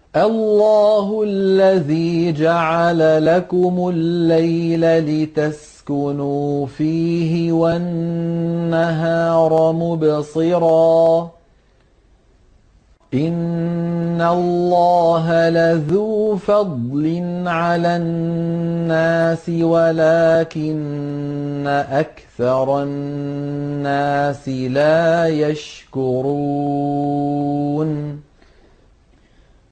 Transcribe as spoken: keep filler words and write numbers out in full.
الله الذي جعل لكم الليل لتسكنوا فيه والنهار مبصرا إن الله لذو فضل على الناس ولكن أكثر الناس لا يشكرون